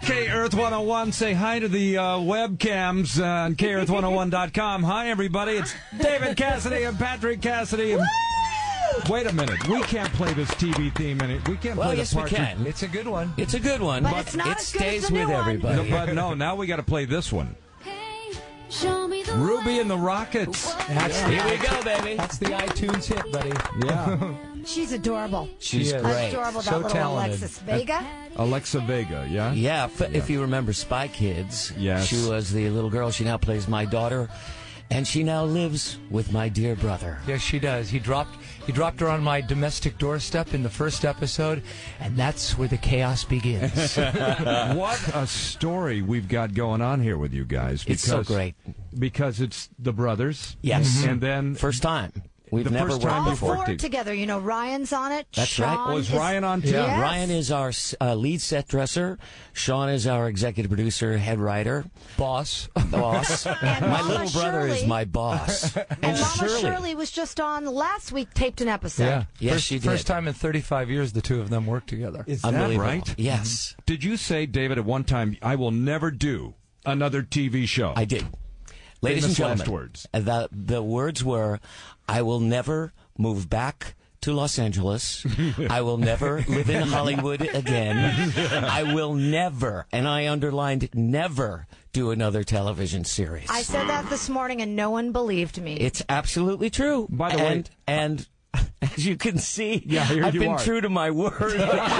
K-Earth 101. Say hi to the webcams on KEarth101.com. Hi, everybody. It's David Cassidy and Patrick Cassidy. Wait a minute. We can't play this TV theme. We can't play yes, the part. we can. It's a good one. It's a good one, but it's not it as good stays as the with new one. everybody. But no, now we got to play this one. Hey, show me the Ruby way. and the Rockets. Here we go, baby. That's the iTunes hit, buddy. Yeah. She's adorable. She's is. great. Adorable, that So little talented. Alexis Vega. Alexa Vega, yeah? Yeah, if you remember Spy Kids, Yes. she was the little girl. She now plays my daughter, and she now lives with my dear brother. Yes, she does. He dropped her on my domestic doorstep in the first episode, and that's where the chaos begins. What a story we've got going on here with you guys. It's so great. Because it's the brothers. Yes. And then First time. We've The never first worked time All we've before. worked four together. You know, Ryan's on it. That's Sean right. was Ryan on too? Yeah. Yes. Ryan is our lead set dresser. Sean is our executive producer, head writer, Boss. boss. And My Mama little brother is Shirley. my boss. And Mama Shirley was just on last week, taped an episode. Yeah. Yes, first, she did. First time in 35 years the two of them worked together. Is that Unbelievable. right? Yes, Did you say, David, at one time, I will never do another TV show? I did. Ladies and Famous gentlemen, last words. the words were, I will never move back to Los Angeles. I will never live in Hollywood again. I will never, and I underlined never, do another television series. I said that this morning, and no one believed me. It's absolutely true. By the way- and as you can see, here I've you been are. true to my word.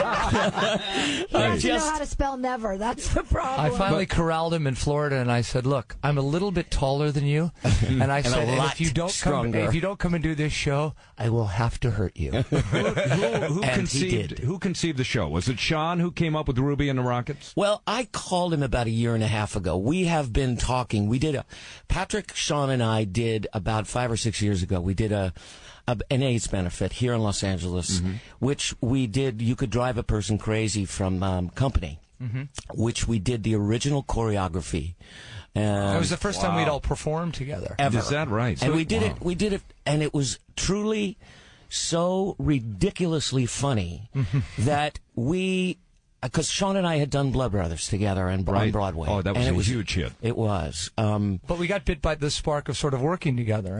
He doesn't know how to spell never. That's the problem. I finally corralled him in Florida, and I said, "Look, I'm a little bit taller than you," and I said, a lot "If you don't stronger. come and do this show, I will have to hurt you." Who And he did. conceived the show? Was it Sean who came up with Ruby and the Rockets? Well, I called him about a year and a half ago. We have been talking. Patrick, Sean, and I did about 5 or 6 years ago. We did an AIDS benefit here in Los Angeles, which we did. You Could Drive a Person Crazy from Company, which we did the original choreography. It was the first time we'd all performed together. Ever. Is that right? And we did Wow. it. We did it, and it was truly so ridiculously funny that we. Because Sean and I had done Blood Brothers together on Broadway. Oh, that was and a huge hit. It was. But we got bit by the spark of sort of working together,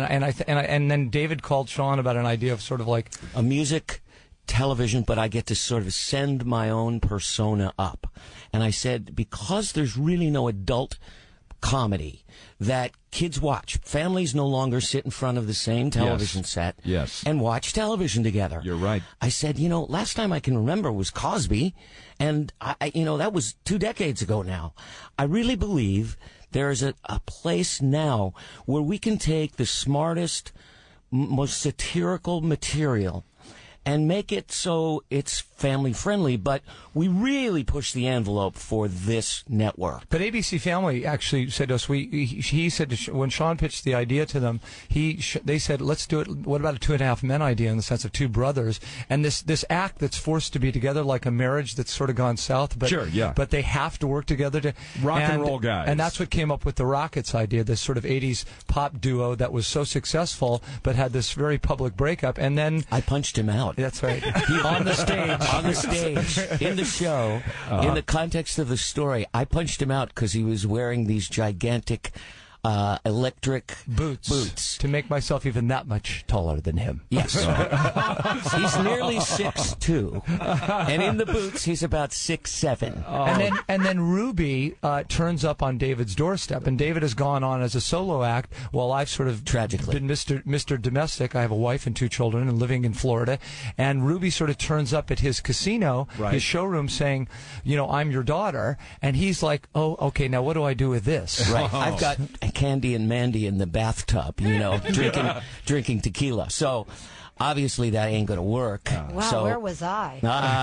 and then David called Sean about an idea of sort of like a music television, but I get to sort of send my own persona up. And I said, because there's really no adult comedy that kids watch. Families no longer sit in front of the same television set Yes. and watch television together. You're right. I said, last time I can remember was Cosby, and that was 2 decades ago now. I really believe there's a place now where we can take the smartest, most satirical material and make it so it's family friendly, but we really push the envelope for this network. But ABC Family actually said to us, he said when Sean pitched the idea to them, they said, let's do it. What about a 2.5 Men idea in the sense of two brothers? And this act that's forced to be together like a marriage that's sort of gone south. But, Sure, yeah. But they have to work together to Rock and roll guys. And that's what came up with the Rockets idea, this sort of 80s pop duo that was so successful, but had this very public breakup. And then I punched him out. that's right. On the stage, in the show, in the context of the story, I punched him out because he was wearing these gigantic electric boots to make myself even that much taller than him. Yes. He's nearly 6'2", and in the boots he's about 6'7". And then Ruby turns up on David's doorstep, and David has gone on as a solo act while I've sort of Tragically been Mr. Domestic. I have a wife and 2 children and living in Florida, and Ruby sort of turns up at his casino, his showroom, saying, I'm your daughter, and he's like, oh, okay, now what do I do with this? Right. I've got Candy and Mandy in the bathtub, drinking tequila. So obviously that ain't going to work. Wow, so, where was I?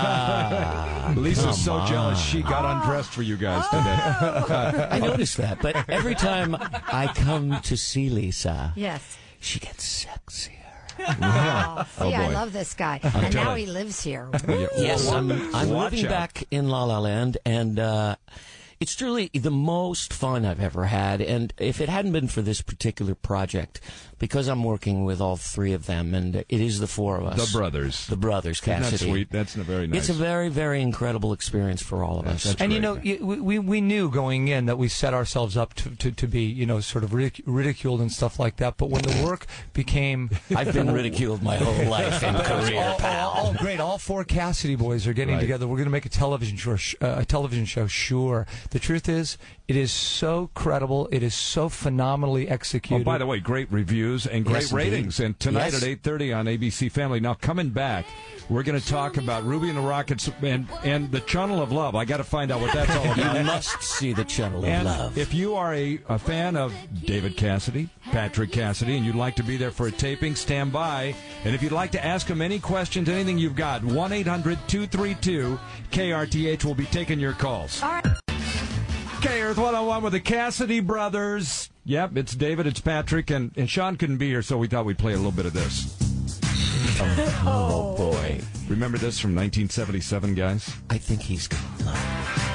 Lisa's so jealous she got undressed for you guys today. I noticed that, but every time I come to see Lisa, Yes. she gets sexier. Oh, see, I boy. love this guy. And now he lives here. Woo. Yes, I'm Watch living out. back in La La Land, and It's truly the most fun I've ever had, and if it hadn't been for this particular project, because I'm working with all three of them, and it is the four of us. The brothers. The brothers, Cassidy. Isn't that sweet? That's very nice. It's a very, very incredible experience for all of us. That's And, great. we knew going in that we set ourselves up to be, sort of ridiculed and stuff like that. But when the work became... I've been ridiculed my whole life and career, pal. Oh, great. All four Cassidy boys are getting together. We're going to make a television show, sure. The truth is, it is so credible. It is so phenomenally executed. Oh, by the way, great reviews and great Yes, ratings. indeed. And tonight Yes. at 8:30 on ABC Family. Now, coming back, we're going to talk about Ruby and the Rockets and the Channel of Love. I got to find out what that's all about. You must see the Channel of And Love. if you are a fan of David Cassidy, Patrick Cassidy, and you'd like to be there for a taping, stand by. And if you'd like to ask him any questions, anything you've got, 1-800-232-KRTH will be taking your calls. All right. Okay, Earth 101 with the Cassidy brothers. Yep, it's David, it's Patrick, and Sean couldn't be here, so we thought we'd play a little bit of this. Oh, boy. Remember this from 1977, guys? I think he's going to love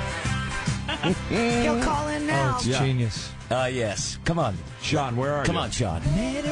He'll call in now. It's Yeah. genius. it. Yes. Come on. Sean, where are you? Come on, Sean.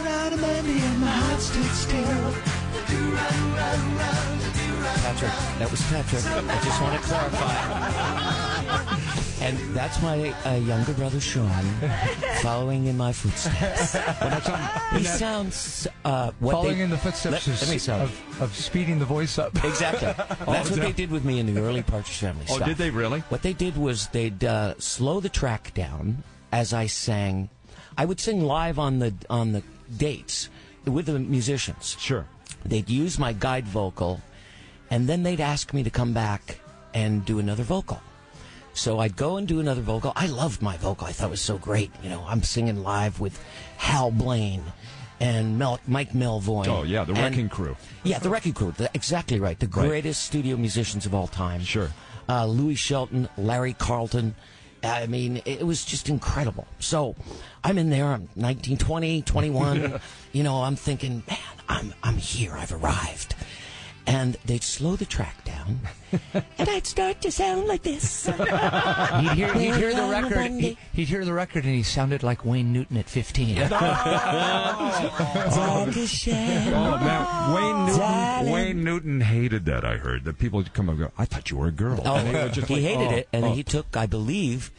Patrick. That was Patrick. I just want to clarify. And that's my younger brother, Sean, following in my footsteps. He sounds... Following in the footsteps Let me sound. of speeding the voice up. Exactly. That's what they did with me in the early Partridge Family Oh, stuff. did they really? What they did was they'd slow the track down as I sang. I would sing live on the dates with the musicians. Sure. They'd use my guide vocal, and then they'd ask me to come back and do another vocal. So I'd go and do another vocal. I loved my vocal. I thought it was so great. I'm singing live with Hal Blaine and Mike Melvoin. Oh, yeah, the Wrecking Crew. Yeah, the Wrecking Crew. Exactly right. The greatest studio musicians of all time. Sure. Louis Shelton, Larry Carlton. I mean, it was just incredible. So I'm in there. I'm 19, 20, 21. I'm thinking, man, I'm here. I've arrived. And they'd slow the track down, and I'd start to sound like this. He'd hear the record. He'd hear the record, and he sounded like Wayne Newton at 15. Oh, man, Wayne Newton hated that, I heard. That people would come and go, I thought you were a girl. Oh, And would just he like, hated it, and oh. he took, I believe,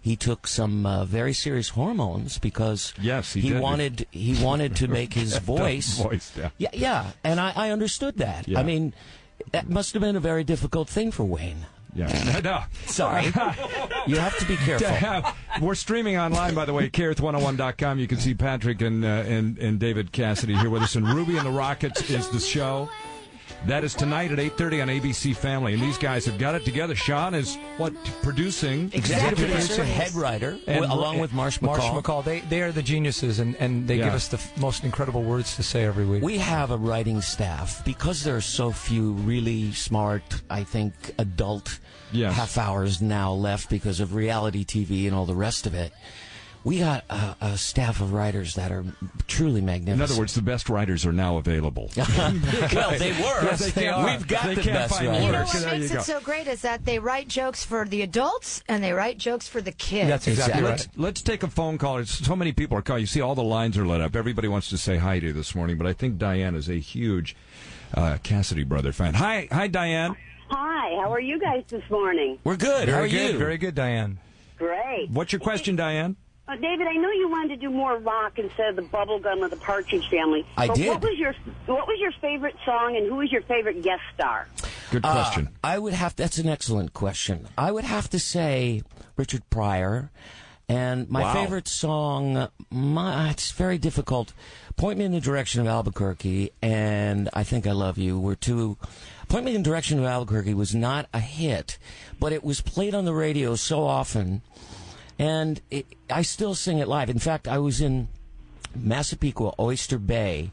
some very serious hormones because Yes, he did. wanted to make his voice. Voice, yeah. Yeah, and I understood that. Yeah. I mean, that must have been a very difficult thing for Wayne. Yeah. No. Sorry, you have to be careful. We're streaming online, by the way, KREF101.com. You can see Patrick and David Cassidy here with us. And Ruby and the Rockets is the show. That is tonight at 8:30 on ABC Family. And these guys have got it together. Sean is, producing? Executive producer, producer. head writer, And- along with Marsh Marsh McCall. McCall. They are the geniuses, and they give us the most incredible words to say every week. We have a writing staff because there are so few really smart, I think, adult Yes. half hours now left because of reality TV and all the rest of it. We got a staff of writers that are truly magnificent. In other words, the best writers are now available. well, they were. Yes, they are. We've got They the can't best find writers. You know work. what There you makes go. it so great is that they write jokes for the adults and they write jokes for the kids. That's exactly Exactly. right. Let's take a phone call. So many people are calling. You see all the lines are lit up. Everybody wants to say hi to you this morning, but I think Diane is a huge Cassidy brother fan. Hi, Diane. Hi, how are you guys this morning? We're good. How are Very good, you? very good, Diane. Great. What's your question, Diane? David, I know you wanted to do more rock instead of the bubblegum of the Partridge Family. I but did. What was your favorite song, and who was your favorite guest star? Good question. I would have. That's an excellent question. I would have to say Richard Pryor, and my Wow. favorite song. It's very difficult. Point Me in the Direction of Albuquerque, and I Think I Love You were two. Point Me in the Direction of Albuquerque was not a hit, but it was played on the radio so often, and I still sing it live. In fact, I was in Massapequa, Oyster Bay,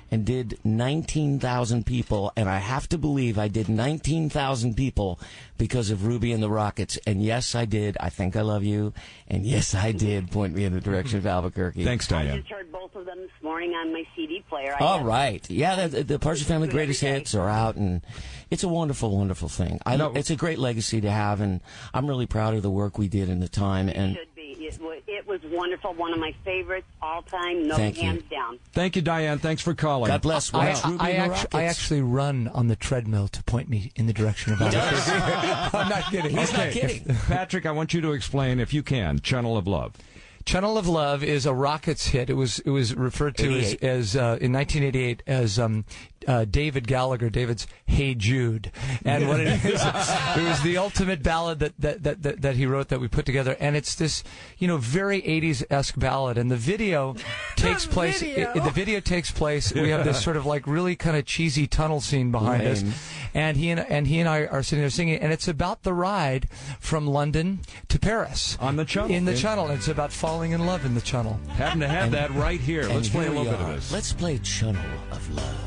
and did 19,000 people, and I have to believe I did 19,000 people because of Ruby and the Rockets. And yes, I did. I Think I Love You. And yes, I did Point Me in the Direction of Albuquerque. Thanks, Diane. I just heard both of them this morning on my CD player. All right. Yeah, the Partridge Family Greatest Hits are out, and it's a wonderful, wonderful thing. It's a great legacy to have, and I'm really proud of the work we did in the time. And should be. It was wonderful. One of my favorites all time. No, hands down. Thank you, Diane. Thanks for calling. God bless. I actually run on the treadmill to point me in the direction of Albuquerque. I'm not kidding. He's not kidding. Patrick, I want you to explain, if you can, Channel of Love. Channel of Love is a Rockets hit. It was referred to as in 1988 as David Gallagher, David's "Hey Jude," and what it is, it was the ultimate ballad that he wrote that we put together, and it's this very 80s-esque ballad. And the video takes place. The video takes place. We have this sort of like really kind of cheesy tunnel scene behind us, and he and I are sitting there singing, and it's about the ride from London to Paris on the Channel. In the Channel, it's about falling in love in the Channel. Happen to have that right here. Let's play a little bit of this. Let's play Channel of Love.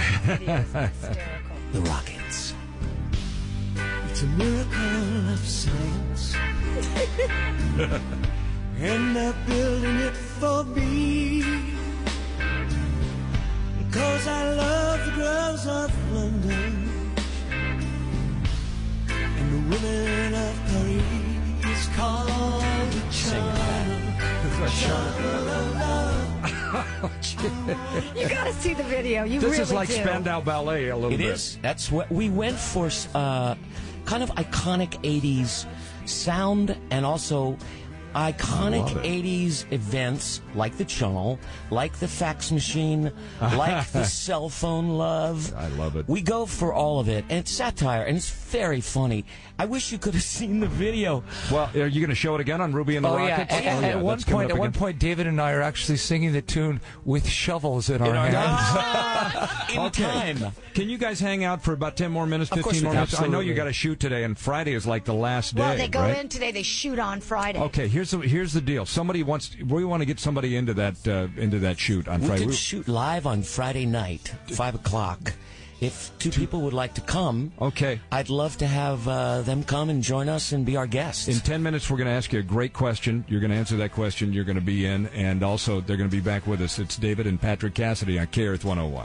The Rockets. It's a miracle of science. And they're building it for me. Because I love the girls of London and the women of Paris. It's called the Channel. You got to see the video. You this really is like do. Spandau Ballet a little bit. It is. That's what we went for. Kind of iconic 80s sound, and also iconic 80s events like the Channel, like the fax machine, like the cell phone love. I love it. We go for all of it, and it's satire, and it's very funny. I wish you could have seen the video. Well, are you going to show it again on Ruby and the Rockets? At one point, David and I are actually singing the tune with shovels in our hands. In time. Can you guys hang out for about 10 more minutes, 15 more minutes? Absolutely. I know you got to shoot today, and Friday is like the last day. Well, they go right? in today. They shoot on Friday. Okay, here's the deal. We want to get somebody into that shoot on Friday. We could shoot live on Friday night, 5 o'clock. If two people would like to come, okay, I'd love to have them come and join us and be our guests. In 10 minutes, we're going to ask you a great question. You're going to answer that question. You're going to be in, and also they're going to be back with us. It's David and Patrick Cassidy on K-Earth 101.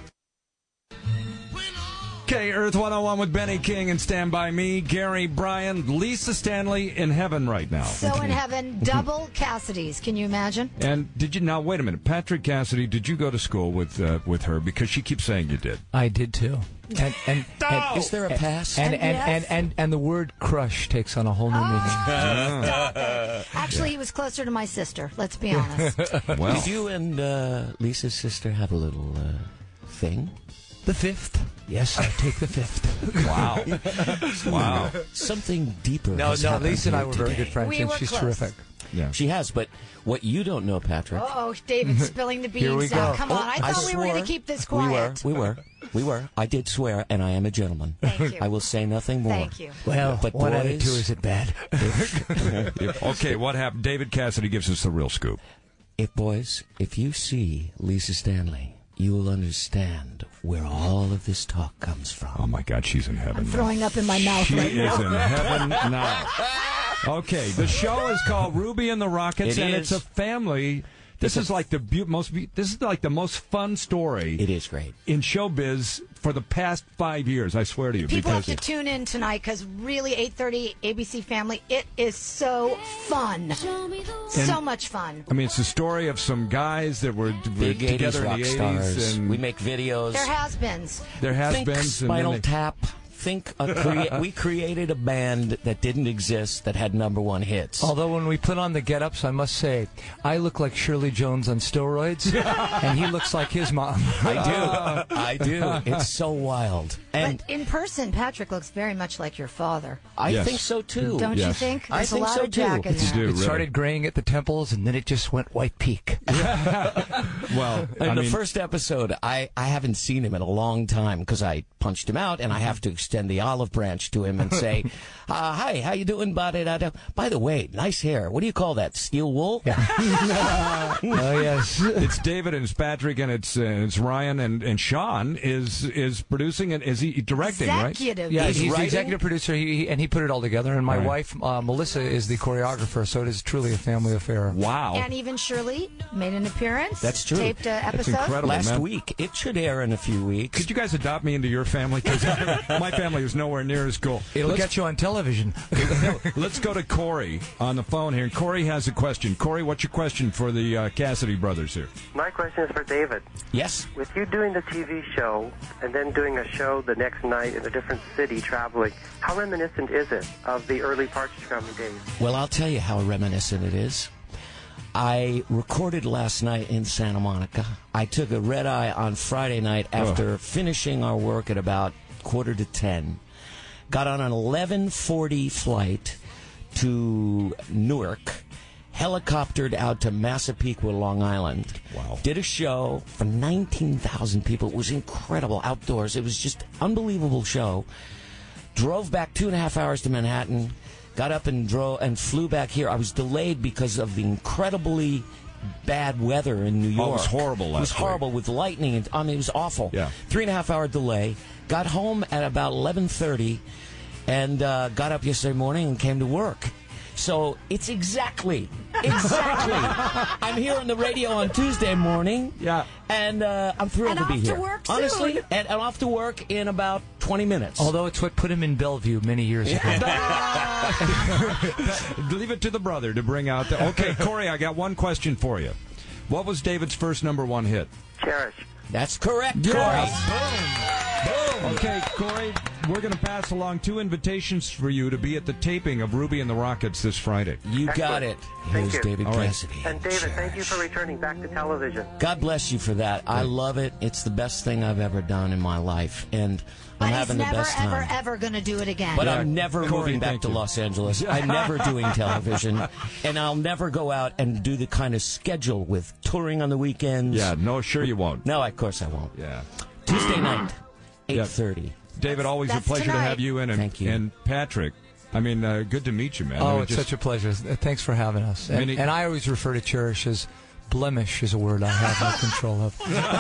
K-Earth 101 with Benny King and Stand By Me, Gary Bryan, Lisa Stanley in heaven right now. So in heaven, double Cassidys. Can you imagine? And now wait a minute, Patrick Cassidy, did you go to school with her? Because she keeps saying you did. I did too. And is there a past? And the word crush takes on a whole new meaning. Actually, he was closer to my sister. Let's be honest. Well, did you and Lisa's sister have a little thing? The fifth. Yes, I take the fifth. Wow. Wow. Something deeper. No, Lisa and I were very good friends, We and were she's close. terrific. Yeah. She has, but what you don't know, Patrick. Oh, David's spilling the Here we beans now. go. Come on. I thought we were going to keep this quiet. We were. I did swear, and I am a gentleman. Thank you. I will say nothing more. Thank you. Well, but one out of boys, two isn't bad. Okay, what happened? David Cassidy gives us the real scoop. If you see Lisa Stanley, you will understand where all of this talk comes from. Oh my God, she's in heaven. I'm throwing up in my mouth She right is now. in heaven now. Okay, the show is called Ruby and the Rockets, it's a family. This is like the most fun story. It is great in showbiz for the past 5 years. I swear to you. People have because to tune in tonight because really 8:30 ABC Family. It is so fun, so much fun. I mean, it's the story of some guys that were big 80s together rock in the 80s, stars. and We make videos. There has beens. there has Think been Spinal Tap. Think we created a band that didn't exist that had #1 hits. Although when we put on the get-ups, I must say, I look like Shirley Jones on steroids, and he looks like his mom. I do. It's so wild. And But in person, Patrick looks very much like your father. I Yes. think so too. Don't you Yes. think? I There's think a lot so, of Jack too. in there. do. It Really. started graying at the temples, and then it just went white peak. Well, in the first episode, I haven't seen him in a long time because I punched him out, and I have to extend the olive branch to him and say, "Hi, how you doing, buddy? By the way, nice hair. What do you call that? Steel wool?" Oh yes. it's David and it's Patrick and it's Ryan and Sean is producing and is he directing, Executive. right? Yeah, he's the writing? executive producer, and he put it all together. And my wife, Melissa, is the choreographer, so it is truly a family affair. Wow. And even Shirley made an appearance. That's true. Taped an episode. That's incredible, Last man. week. It should air in a few weeks. Could you guys adopt me into your family? Because my family is nowhere near as cool. It'll get you on television. Let's go to Corey on the phone here. And Corey has a question. Corey, what's your question for the Cassidy brothers here? My question is for David. Yes. With you doing the TV show and then doing a show the next night in a different city traveling, how reminiscent is it of the early Partridge Family days? Well, I'll tell you how reminiscent it is. I recorded last night in Santa Monica. I took a red eye on Friday night after finishing our work at about 9:45. Got on an 11:40 flight to Newark, helicoptered out to Massapequa, Long Island. Wow. Did a show for 19,000 people. It was incredible outdoors. It was just unbelievable show. Drove back 2.5 hours to Manhattan. Got up and flew back here. I was delayed because of the incredibly bad weather in New York. Oh, it was horrible last It was horrible with lightning. And, I mean, it was awful. Yeah. 3.5 hour delay. Got home at about 11:30 and got up yesterday morning and came to work. So it's exactly. I'm here on the radio on Tuesday morning. Yeah. And I'm thrilled And to be off to here. work soon. Honestly, and I'm off to work in about 20 minutes. Although it's what put him in Bellevue many years ago. Leave it to the brother to bring out the... Okay, Corey, I got one question for you. What was David's first #1 hit? Cherish. That's correct, Yes. Corey. Boom. Okay, Corey, we're going to pass along 2 invitations for you to be at the taping of Ruby and the Rockets this Friday. You got it. Thank Here's you. David All right. Cassidy. And David, thank you for returning back to television. God bless you for that. I love it. It's the best thing I've ever done in my life, and But I'm he's having never, the best time. ever going to do it again. But Yeah, I'm never Corey, moving back thank to you. Los Angeles. I'm never doing television, and I'll never go out and do the kind of schedule with touring on the weekends. Yeah, no, sure you won't. No, of course I won't. Yeah. Tuesday night, 8:30. David, always a That's pleasure to tonight. have you in. And, Thank you. And Patrick, I mean, good to meet you, man. I Oh, mean, it's such a pleasure. Thanks for having us. I mean, And I always refer to cherish as blemish is a word I have no control of.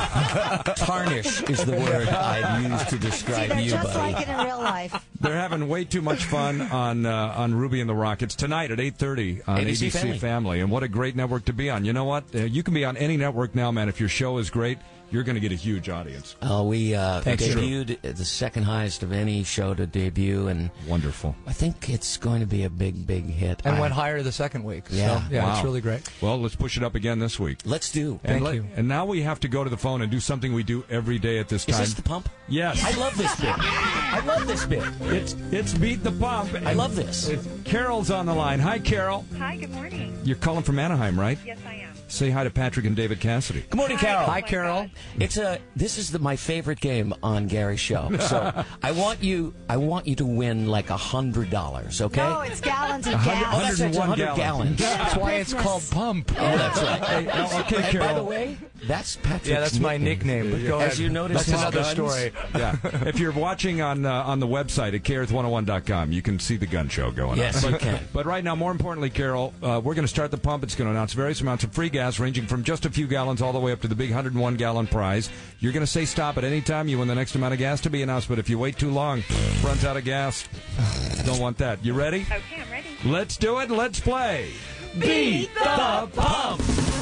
Tarnish is the word I'd use to See, describe they're you, just buddy. like it in real life. They're having way too much fun on Ruby and the Rockets tonight at 8:30 on ABC ABC Family. And what a great network to be on. You know what? You can be on any network now, man. If your show is great, you're going to get a huge audience. We Thanks, debuted at the second highest of any show to debut, and Wonderful. I think it's going to be a big, big hit. And went higher the second week. Yeah. So, yeah, Wow. it's really great. Well, let's push it up again this week. Let's do. Thank and you. And now we have to go to the phone and do something we do every day at this Is time. this the pump? Yes. I love this bit. I love this bit. It's Beat the Pump. I love this. Carol's on the line. Hi, Carol. Hi, good morning. You're calling from Anaheim, right? Yes, I am. Say hi to Patrick and David Cassidy. Good morning, Carol. Hi, Carol. This is my favorite game on Gary's show. So I want you to win like $100. Okay? No, it's gallons and Oh, gallons. that's right, 101 100 gallons. That's why it's called Pump. Oh, that's right. Okay, And Carol. by the way, that's Patrick's Yeah, that's my nickname. But go As ahead. you notice, that's his another guns? story. Yeah. If you're watching on the website at KRF101.com, you can see the gun show going Yes, on. you can. But right now, more importantly, Carol, we're going to start the pump. It's going to announce various amounts of free gas, ranging from just a few gallons all the way up to the big 101-gallon prize. You're going to say stop at any time. You win the next amount of gas to be announced. But if you wait too long, runs out of gas. Don't want that. You ready? Okay, I'm ready. Let's do it. Let's play. Beat the Pump.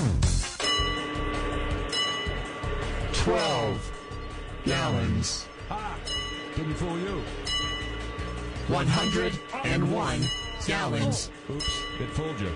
12 gallons. Didn't fool you. 101 gallons. Oops, it fooled you.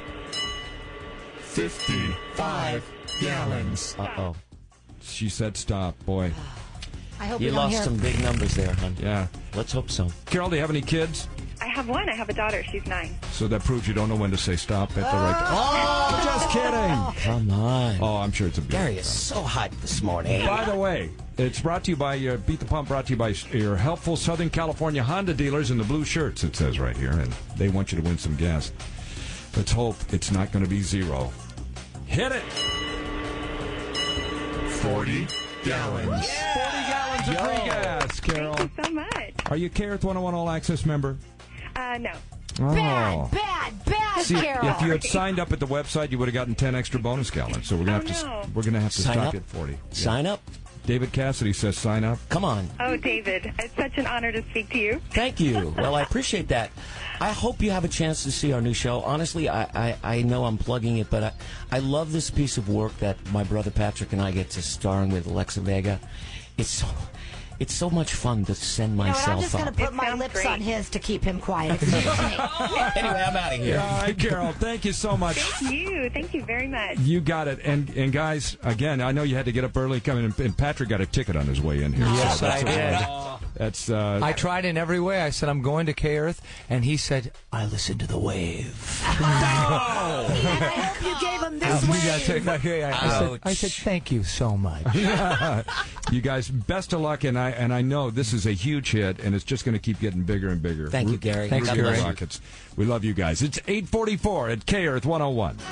55 gallons. Uh-oh. She said stop. Boy. I hope You we don't lost hear. some big numbers there, hon. Yeah. Let's hope so. Carol, do you have any kids? I have one. I have a daughter. She's 9. So that proves you don't know when to say stop at the right time. Oh, just kidding. Come on. Oh, I'm sure it's a beautiful Gary is so hyped this morning. By the way, it's brought to you by Beat the Pump, brought to you by your helpful Southern California Honda dealers in the blue shirts, it says right here, and they want you to win some gas. Let's hope it's not going to be zero. Hit it! 40 gallons. 40 gallons of free gas, Carol. Thank you so much. Are you a KRF 101 All Access member? No. Oh. Bad, See, Carol. if you had signed up at the website, you would have gotten 10 extra bonus gallons. So we're gonna have to Sign stop up. you at 40. Sign up. David Cassidy says sign up. Come on. Oh, David, it's such an honor to speak to you. Thank you. Well, I appreciate that. I hope you have a chance to see our new show. Honestly, I know I'm plugging it, but I love this piece of work that my brother Patrick and I get to star in with Alexa Vega. It's so much fun to send myself I'm just going to put my lips on his to keep him quiet. Excuse me. Anyway, I'm out of here. All right, Carol, thank you so much. Thank you. Thank you very much. You got it. And guys, again, I know you had to get up early coming, and Patrick got a ticket on his way in here. Yes, So I did. That's I tried in every way. I said, I'm going to K-Earth, and he said, I listen to the wave. And I hope you gave him this wave. I said, thank you so much. You guys, best of luck, and I know this is a huge hit, and it's just going to keep getting bigger and bigger. Thank you, Gary. Thanks, Root Beer Gary. Rockets. We love you guys. It's 8:44 at KRF 101.